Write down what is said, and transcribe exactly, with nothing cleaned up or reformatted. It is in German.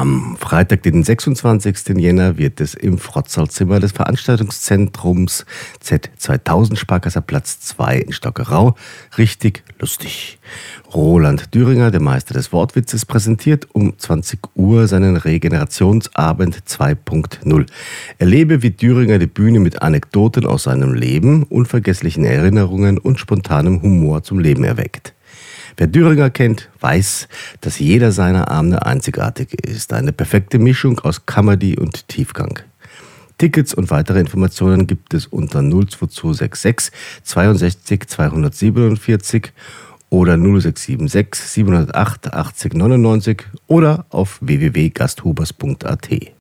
Am Freitag, den sechsundzwanzigsten Jänner, wird es im Frotzalzimmer des Veranstaltungszentrums Z zweitausend Sparkasserplatz zwei in Stockerau richtig lustig. Roland Düringer, der Meister des Wortwitzes, präsentiert um zwanzig Uhr seinen Regenerationsabend zwei Punkt null. Erlebe, wie Düringer die Bühne mit Anekdoten aus seinem Leben, unvergesslichen Erinnerungen und spontanem Humor zum Leben erweckt. Wer Düringer kennt, weiß, dass jeder seiner Abende einzigartig ist. Eine perfekte Mischung aus Comedy und Tiefgang. Tickets und weitere Informationen gibt es unter null zwei zwei sechs sechs zweiundsechzig zweihundertsiebenundvierzig oder null sechs sieben sechs siebenhundertacht achtzig neunundneunzig oder auf w w w punkt gasthubers punkt a t.